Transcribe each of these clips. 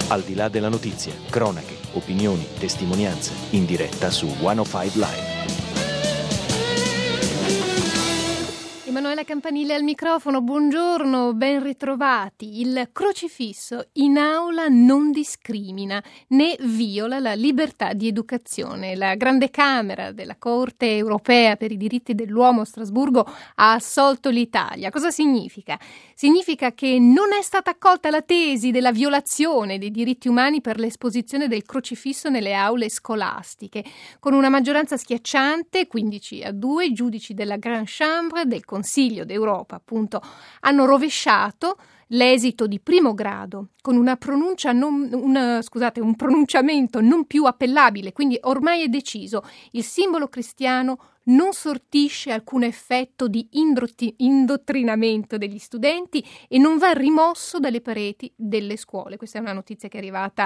Al di là della notizia, cronache, opinioni, testimonianze, in diretta su 105 Live. Emanuela Campanile al microfono, buongiorno, ben ritrovati. Il crocifisso in aula non discrimina né viola la libertà di educazione. La Grande Camera della Corte Europea per i diritti dell'uomo a Strasburgo ha assolto l'Italia. Cosa significa? Significa che non è stata accolta la tesi della violazione dei diritti umani per l'esposizione del crocifisso nelle aule scolastiche. Con una maggioranza schiacciante, 15-2, i giudici della Grande Chambre del Consiglio d'Europa, appunto, hanno rovesciato l'esito di primo grado con un pronunciamento non più appellabile, quindi ormai è deciso. Il simbolo cristiano non sortisce alcun effetto di indottrinamento degli studenti e non va rimosso dalle pareti delle scuole. Questa è una notizia che è arrivata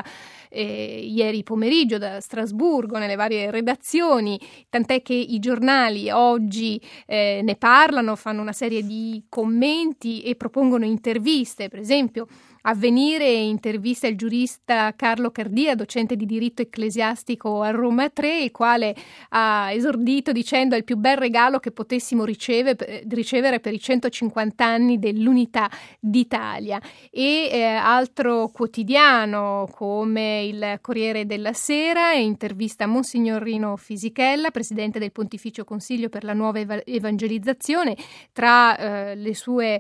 ieri pomeriggio da Strasburgo nelle varie redazioni, tant'è che i giornali oggi ne parlano, fanno una serie di commenti e propongono interviste. Per esempio, Avvenire intervista il giurista Carlo Cardia, docente di diritto ecclesiastico a Roma 3, il quale ha esordito dicendo: è il più bel regalo che potessimo ricevere per i 150 anni dell'unità d'Italia. E altro quotidiano come il Corriere della Sera intervista Monsignor Rino Fisichella, presidente del Pontificio Consiglio per la Nuova Evangelizzazione. Tra le sue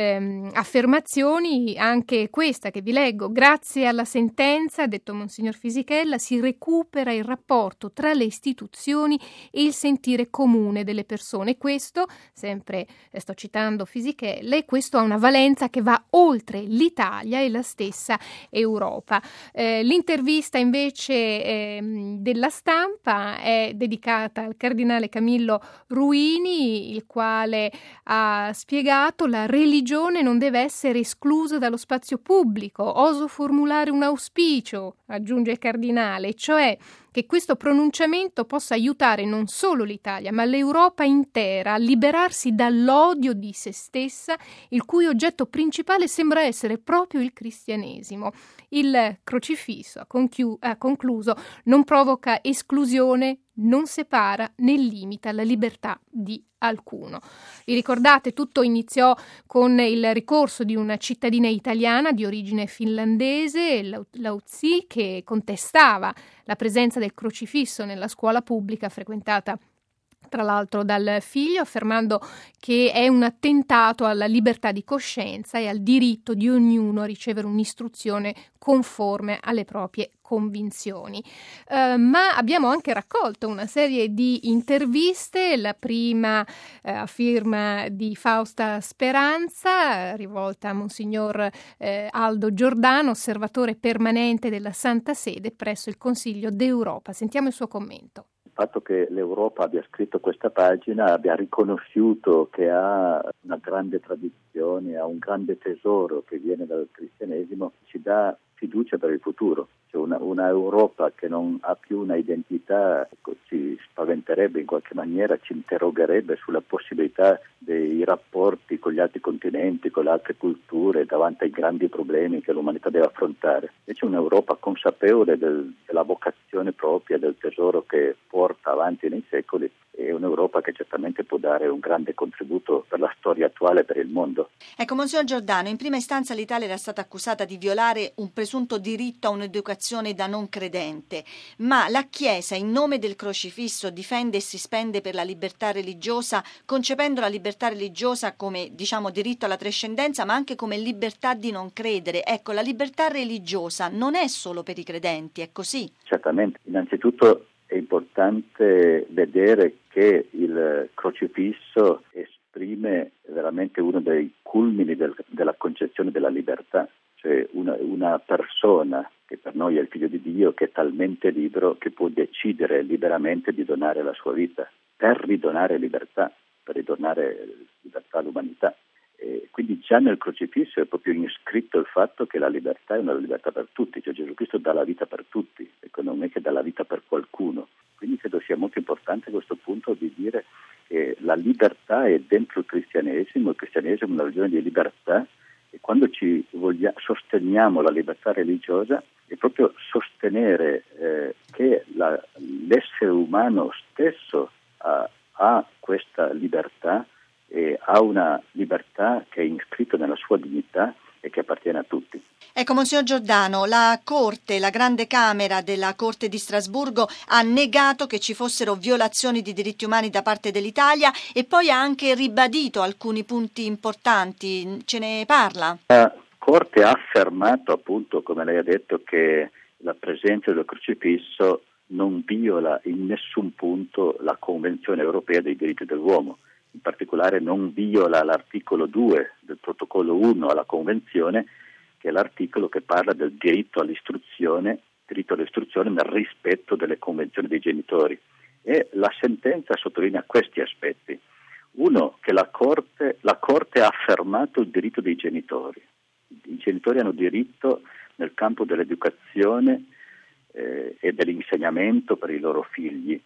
affermazioni anche questa che vi leggo: grazie alla sentenza, ha detto Monsignor Fisichella, si recupera il rapporto tra le istituzioni e il sentire comune delle persone. Questo, sempre sto citando Fisichella, e questo ha una valenza che va oltre l'Italia e la stessa Europa. L'intervista invece della Stampa è dedicata al cardinale Camillo Ruini, il quale ha spiegato: la religione non deve essere esclusa dallo spazio pubblico. Oso formulare un auspicio, aggiunge il cardinale, cioè che questo pronunciamento possa aiutare non solo l'Italia, ma l'Europa intera a liberarsi dall'odio di se stessa, il cui oggetto principale sembra essere proprio il cristianesimo. Il crocifisso, ha concluso, non provoca esclusione, non separa né limita la libertà di alcuno. Vi ricordate, tutto iniziò con il ricorso di una cittadina italiana di origine finlandese, Lautsi, che contestava la presenza del crocifisso nella scuola pubblica frequentata tra l'altro dal figlio, affermando che è un attentato alla libertà di coscienza e al diritto di ognuno a ricevere un'istruzione conforme alle proprie convinzioni. Ma abbiamo anche raccolto una serie di interviste, la prima a firma di Fausta Speranza, rivolta a Monsignor Aldo Giordano, osservatore permanente della Santa Sede presso il Consiglio d'Europa. Sentiamo il suo commento. Il fatto che l'Europa abbia scritto questa pagina, abbia riconosciuto che ha una grande tradizione, ha un grande tesoro che viene dal cristianesimo, ci dà fiducia per il futuro. Cioè una Europa che non ha più una identità ci spaventerebbe in qualche maniera, ci interrogherebbe sulla possibilità dei rapporti con gli altri continenti, con le altre culture, davanti ai grandi problemi che l'umanità deve affrontare. Invece un'Europa consapevole della vocazione propria, del tesoro che porta avanti nei secoli, è un'Europa che certamente può dare un grande contributo per la storia attuale, per il mondo. Ecco, Monsignor Giordano, in prima istanza l'Italia era stata accusata di violare un presunto diritto a un'educazione da non credente, ma la Chiesa, in nome del crocifisso, difende e si spende per la libertà religiosa, concependo la libertà religiosa come, diritto alla trascendenza, ma anche come libertà di non credere. Ecco, la libertà religiosa non è solo per i credenti, è così? Certamente. Innanzitutto è importante vedere che il crocifisso esprime veramente uno dei culmini della concezione della libertà, cioè una persona che per noi è il figlio di Dio, che è talmente libero che può decidere liberamente di donare la sua vita per ridonare libertà, per ridonare libertà all'umanità. E quindi già nel crocifisso è proprio iscritto il fatto che la libertà è una libertà per tutti, cioè Gesù Cristo dà la vita per tutti, e non è che dà la vita per qualcuno. Quindi credo sia molto importante a questo punto di dire che la libertà è dentro il cristianesimo è una religione di libertà, e quando sosteniamo la libertà religiosa è proprio sostenere che l'essere umano stesso ha questa libertà e ha una libertà che è iscritta nella sua dignità e che appartiene a tutti. Ecco, Monsignor Giordano, la Grande Camera della Corte di Strasburgo ha negato che ci fossero violazioni di diritti umani da parte dell'Italia e poi ha anche ribadito alcuni punti importanti. Ce ne parla? La Corte ha affermato, appunto, come lei ha detto, che la presenza del crocifisso non viola in nessun punto la Convenzione europea dei diritti dell'uomo. In particolare non viola l'articolo 2 del protocollo 1 alla Convenzione, che è l'articolo che parla del diritto all'istruzione nel rispetto delle convenzioni dei genitori. E la sentenza sottolinea questi aspetti. Uno, che la Corte ha affermato il diritto dei genitori. I genitori hanno diritto nel campo dell'educazione e dell'insegnamento per i loro figli.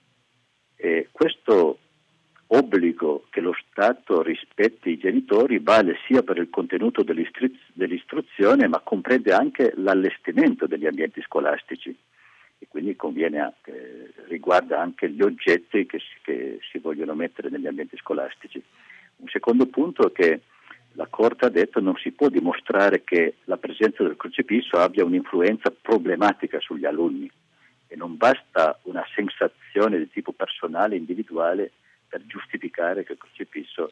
E questo obbligo che lo Stato rispetti i genitori vale sia per il contenuto dell'istruzione, ma comprende anche l'allestimento degli ambienti scolastici e quindi riguarda anche gli oggetti che si vogliono mettere negli ambienti scolastici. Un secondo punto è che la Corte ha detto non si può dimostrare che la presenza del crocifisso abbia un'influenza problematica sugli alunni e non basta una sensazione di tipo personale, individuale, per giustificare che il crocifisso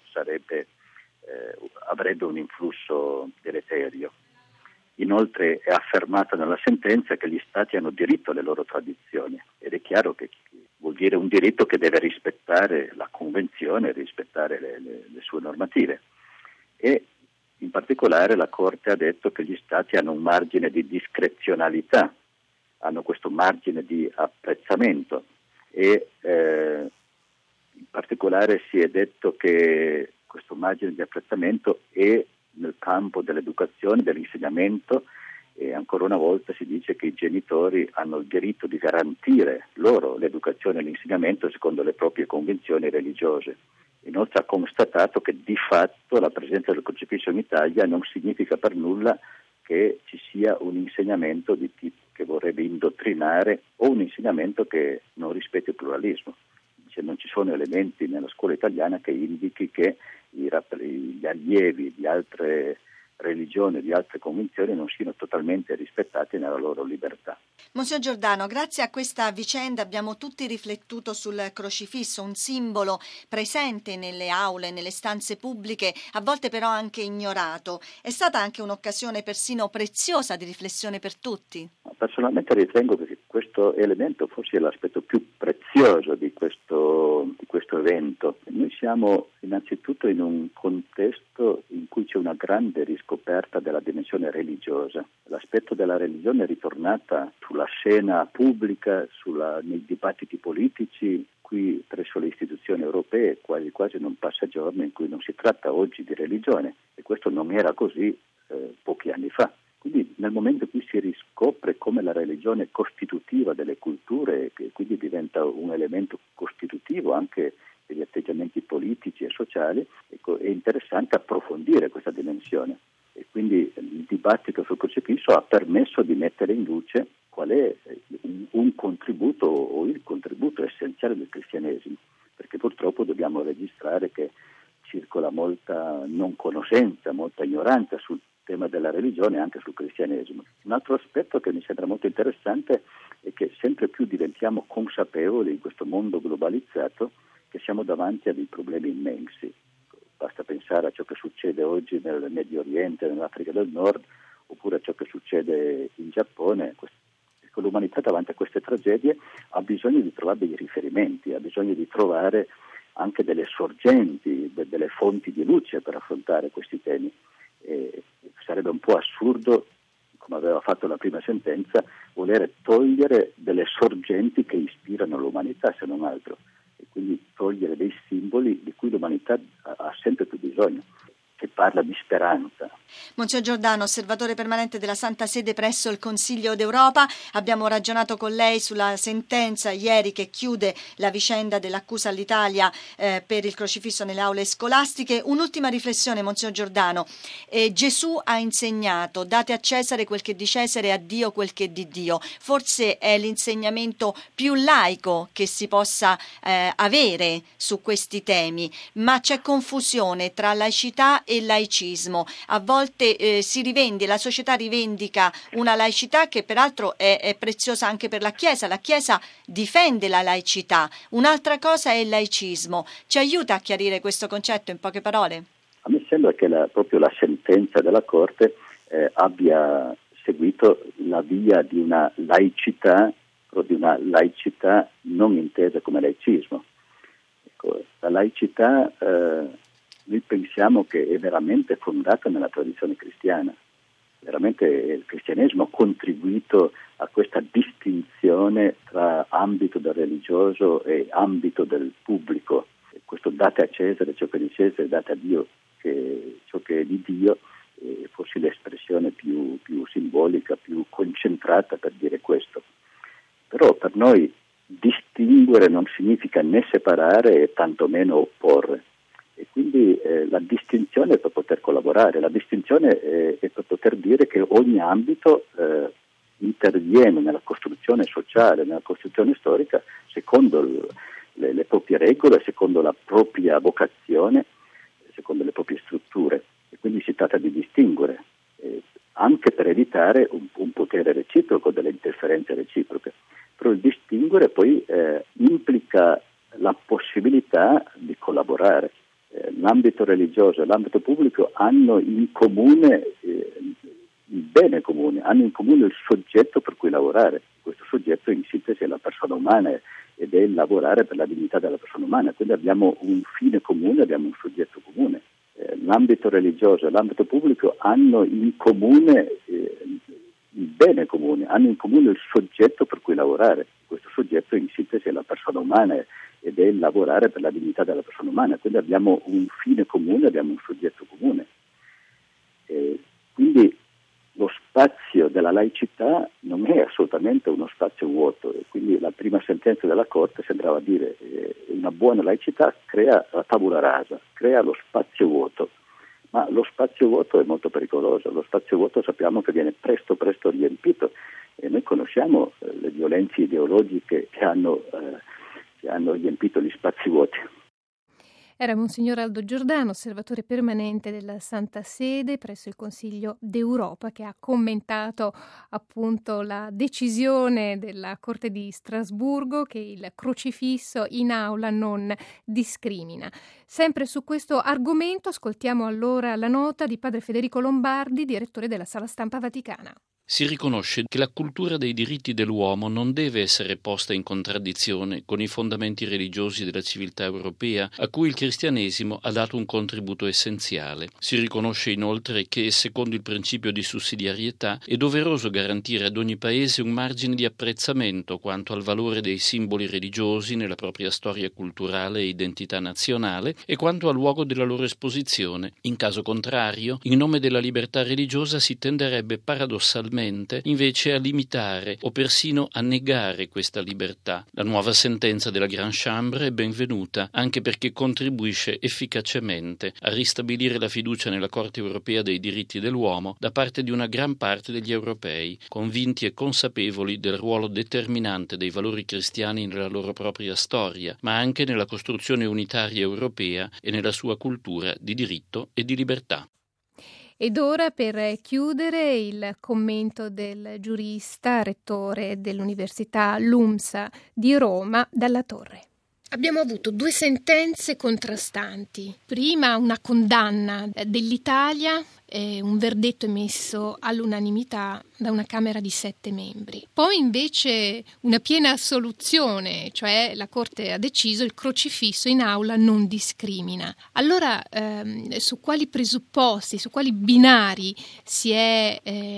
avrebbe un influsso deleterio. Inoltre è affermata nella sentenza che gli Stati hanno diritto alle loro tradizioni ed è chiaro che vuol dire un diritto che deve rispettare la Convenzione, rispettare le sue normative. E in particolare la Corte ha detto che gli Stati hanno un margine di discrezionalità, hanno questo margine di apprezzamento e in particolare si è detto che questo margine di apprezzamento è nel campo dell'educazione, dell'insegnamento e ancora una volta si dice che i genitori hanno il diritto di garantire loro l'educazione e l'insegnamento secondo le proprie convinzioni religiose. Inoltre ha constatato che di fatto la presenza del crocifisso in Italia non significa per nulla che ci sia un insegnamento di tipo che vorrebbe indottrinare o un insegnamento che non rispetti il pluralismo. Non ci sono elementi nella scuola italiana che indichi che gli allievi di altre religioni, di altre convinzioni non siano totalmente rispettati nella loro libertà. Monsignor Giordano, grazie a questa vicenda abbiamo tutti riflettuto sul crocifisso, un simbolo presente nelle aule, nelle stanze pubbliche, a volte però anche ignorato. È stata anche un'occasione persino preziosa di riflessione per tutti. Personalmente ritengo che questo elemento forse è l'aspetto più prezioso di questo evento. Noi siamo innanzitutto in un contesto in cui c'è una grande riscoperta della dimensione religiosa. L'aspetto della religione è ritornata sulla scena pubblica, nei dibattiti politici, qui presso le istituzioni europee quasi non passa giorno in cui non si tratta oggi di religione e questo non era così pochi anni fa. Quindi nel momento in cui si riscopre come la religione è costitutiva delle culture, che quindi diventa un elemento costitutivo anche degli atteggiamenti politici e sociali, ecco, è interessante approfondire questa dimensione. E quindi il dibattito sul crocifisso ha permesso di mettere in luce qual è un contributo o il contributo essenziale del cristianesimo, perché purtroppo dobbiamo registrare che circola molta non conoscenza, molta ignoranza sul tema della religione e anche sul cristianesimo. Un altro aspetto che mi sembra molto interessante è che sempre più diventiamo consapevoli in questo mondo globalizzato che siamo davanti a dei problemi immensi. Basta pensare a ciò che succede oggi nel Medio Oriente, nell'Africa del Nord, oppure a ciò che succede in Giappone. L'umanità davanti a queste tragedie ha bisogno di trovare dei riferimenti, ha bisogno di trovare anche delle sorgenti, delle fonti di luce per affrontare questi temi. Sarebbe un po' assurdo, come aveva fatto la prima sentenza, voler togliere delle sorgenti che ispirano l'umanità, se non altro, e quindi togliere dei simboli di cui l'umanità ha sempre più bisogno. che parla di speranza. Monsignor Giordano, osservatore permanente della Santa Sede presso il Consiglio d'Europa, abbiamo ragionato con lei sulla sentenza ieri che chiude la vicenda dell'accusa all'Italia per il crocifisso nelle aule scolastiche. Un'ultima riflessione, Monsignor Giordano. Gesù ha insegnato: date a Cesare quel che è di Cesare e a Dio quel che è di Dio. Forse è l'insegnamento più laico che si possa avere su questi temi, ma c'è confusione tra laicità e laicismo. A volte la società rivendica una laicità che peraltro è preziosa anche per la Chiesa. La Chiesa difende la laicità. Un'altra cosa è il laicismo. Ci aiuta a chiarire questo concetto in poche parole? A me sembra che proprio la sentenza della Corte abbia seguito la via di una laicità, però di una laicità non intesa come laicismo. Ecco, la laicità noi pensiamo che è veramente fondata nella tradizione cristiana. Veramente il cristianesimo ha contribuito a questa distinzione tra ambito del religioso e ambito del pubblico. E questo date a Cesare ciò che è di Cesare, date a Dio ciò che è di Dio, è forse l'espressione più simbolica, più concentrata per dire questo. Però per noi distinguere non significa né separare e tantomeno opporre. E quindi la distinzione è per poter collaborare, la distinzione è per poter dire che ogni ambito interviene nella costruzione sociale, nella costruzione storica, secondo le proprie regole, secondo la propria vocazione, secondo le proprie strutture. E quindi si tratta di distinguere, anche per evitare un potere reciproco, delle interferenze reciproche. Però il distinguere poi implica la possibilità di collaborare. L'ambito religioso e l'ambito pubblico hanno in comune il bene comune, hanno in comune il soggetto per cui lavorare. Questo soggetto in sintesi è la persona umana ed è il lavorare per la dignità della persona umana. Quindi abbiamo un fine comune, abbiamo un soggetto comune. L'ambito religioso e l'ambito pubblico hanno in comune il bene comune, hanno in comune il soggetto per cui lavorare. Questo soggetto in sintesi è la persona umana ed è il lavorare per la dignità della persona umana. Quindi abbiamo un fine comune, abbiamo un soggetto comune. Quindi lo spazio della laicità non è assolutamente uno spazio vuoto, e quindi la prima sentenza della Corte sembrava dire una buona laicità crea la tabula rasa, crea lo spazio vuoto. Ma lo spazio vuoto è molto pericoloso, lo spazio vuoto sappiamo che viene presto riempito, e noi conosciamo le violenze ideologiche che hanno riempito gli spazi vuoti. Era Monsignor Aldo Giordano, osservatore permanente della Santa Sede presso il Consiglio d'Europa, che ha commentato appunto la decisione della Corte di Strasburgo che il crocifisso in aula non discrimina. Sempre su questo argomento ascoltiamo allora la nota di padre Federico Lombardi, direttore della Sala Stampa Vaticana. Si riconosce che la cultura dei diritti dell'uomo non deve essere posta in contraddizione con i fondamenti religiosi della civiltà europea, a cui il cristianesimo ha dato un contributo essenziale. Si riconosce inoltre che, secondo il principio di sussidiarietà, è doveroso garantire ad ogni paese un margine di apprezzamento quanto al valore dei simboli religiosi nella propria storia culturale e identità nazionale e quanto al luogo della loro esposizione. In caso contrario, in nome della libertà religiosa si tenderebbe paradossalmente invece a limitare o persino a negare questa libertà. La nuova sentenza della Grande Chambre è benvenuta anche perché contribuisce efficacemente a ristabilire la fiducia nella Corte europea dei diritti dell'uomo da parte di una gran parte degli europei, convinti e consapevoli del ruolo determinante dei valori cristiani nella loro propria storia, ma anche nella costruzione unitaria europea e nella sua cultura di diritto e di libertà. Ed ora, per chiudere, il commento del giurista, rettore dell'Università LUMSA di Roma, Dalla Torre. Abbiamo avuto due sentenze contrastanti. Prima una condanna dell'Italia, un verdetto emesso all'unanimità da una Camera di 7 membri. Poi invece una piena assoluzione, cioè la Corte ha deciso il crocifisso in aula non discrimina. Allora su quali presupposti, su quali binari si è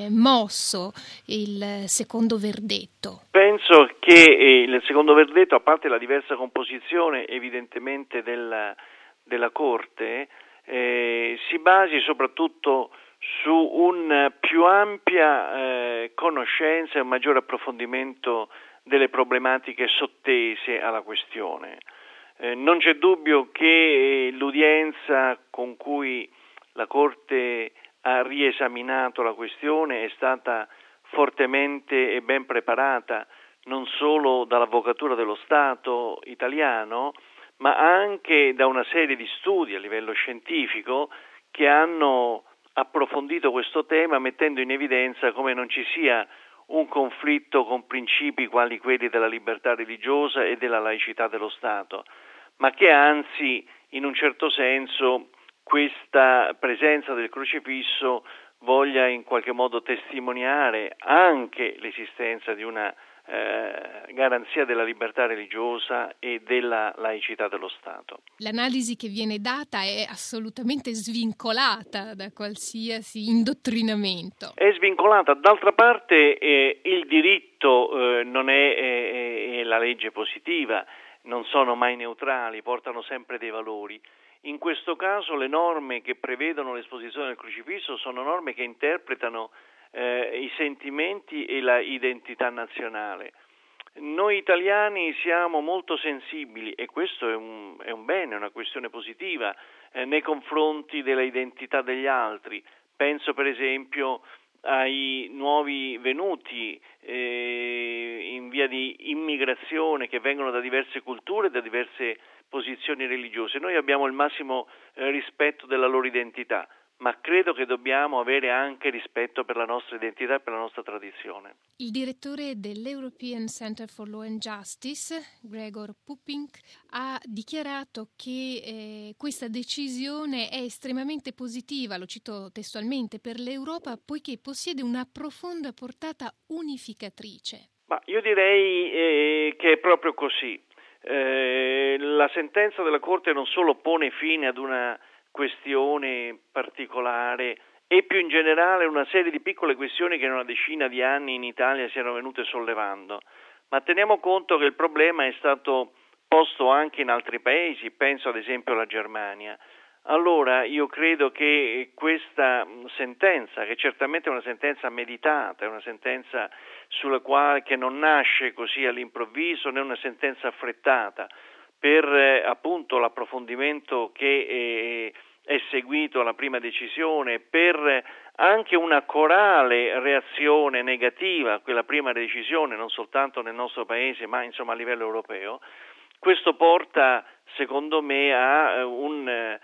mosso il secondo verdetto? Penso che il secondo verdetto, a parte la diversa composizione evidentemente della Corte, si basi soprattutto su una più ampia conoscenza e un maggiore approfondimento delle problematiche sottese alla questione. Non c'è dubbio che l'udienza con cui la Corte ha riesaminato la questione è stata fortemente e ben preparata non solo dall'Avvocatura dello Stato italiano, ma anche da una serie di studi a livello scientifico che hanno approfondito questo tema, mettendo in evidenza come non ci sia un conflitto con principi quali quelli della libertà religiosa e della laicità dello Stato, ma che anzi, in un certo senso, questa presenza del crocifisso voglia in qualche modo testimoniare anche l'esistenza di una garanzia della libertà religiosa e della laicità dello Stato. L'analisi che viene data è assolutamente svincolata da qualsiasi indottrinamento. È svincolata, d'altra parte il diritto non è la legge positiva, non sono mai neutrali, portano sempre dei valori. In questo caso le norme che prevedono l'esposizione del crocifisso sono norme che interpretano i sentimenti e la identità nazionale. Noi italiani siamo molto sensibili, e questo è un bene, è una questione positiva, nei confronti della identità degli altri. Penso per esempio ai nuovi venuti in via di immigrazione che vengono da diverse culture e da diverse posizioni religiose. Noi abbiamo il massimo rispetto della loro identità, ma credo che dobbiamo avere anche rispetto per la nostra identità e per la nostra tradizione. Il direttore dell'European Center for Law and Justice, Gregor Puppink, ha dichiarato che questa decisione è estremamente positiva, lo cito testualmente, per l'Europa poiché possiede una profonda portata unificatrice. Ma io direi che è proprio così. La sentenza della Corte non solo pone fine ad una questione particolare e più in generale una serie di piccole questioni che in una decina di anni in Italia si erano venute sollevando, ma teniamo conto che il problema è stato posto anche in altri paesi, penso ad esempio alla Germania. Allora io credo che questa sentenza, che certamente è una sentenza meditata, è una sentenza sulla quale che non nasce così all'improvviso, né una sentenza affrettata, per appunto l'approfondimento che è seguito alla prima decisione, per anche una corale reazione negativa a quella prima decisione, non soltanto nel nostro paese, ma insomma a livello europeo. Questo porta, secondo me, a un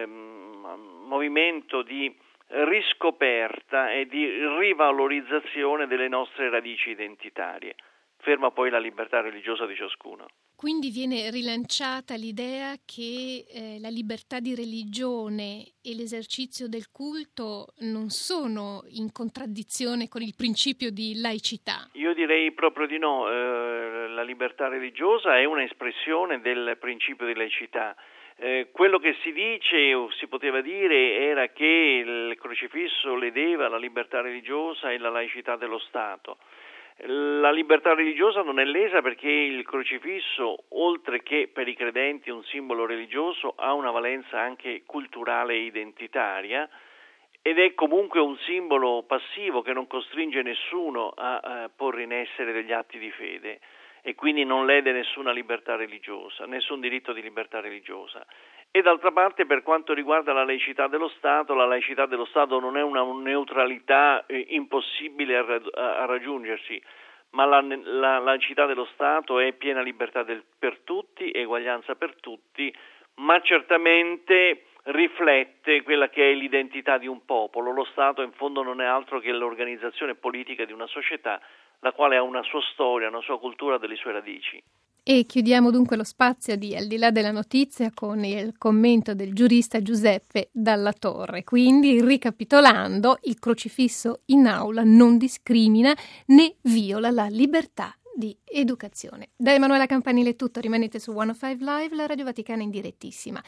movimento di riscoperta e di rivalorizzazione delle nostre radici identitarie, ferma poi la libertà religiosa di ciascuno. Quindi viene rilanciata l'idea che la libertà di religione e l'esercizio del culto non sono in contraddizione con il principio di laicità. Io direi proprio di no. La libertà religiosa è un'espressione del principio di laicità. Quello che si dice o si poteva dire era che il crocifisso ledeva la libertà religiosa e la laicità dello Stato. La libertà religiosa non è lesa perché il crocifisso, oltre che per i credenti un simbolo religioso, ha una valenza anche culturale e identitaria ed è comunque un simbolo passivo che non costringe nessuno a porre in essere degli atti di fede e quindi non lede nessuna libertà religiosa, nessun diritto di libertà religiosa. E d'altra parte, per quanto riguarda la laicità dello Stato non è una neutralità impossibile a raggiungersi, ma la laicità dello Stato è piena libertà per tutti, eguaglianza per tutti, ma certamente riflette quella che è l'identità di un popolo. Lo Stato in fondo non è altro che l'organizzazione politica di una società, la quale ha una sua storia, una sua cultura, delle sue radici. E chiudiamo dunque lo spazio di Al di là della notizia con il commento del giurista Giuseppe Dalla Torre. Quindi, ricapitolando, il crocifisso in aula non discrimina né viola la libertà di educazione. Da Emanuela Campanile è tutto, rimanete su 105 Live, la Radio Vaticana in direttissima.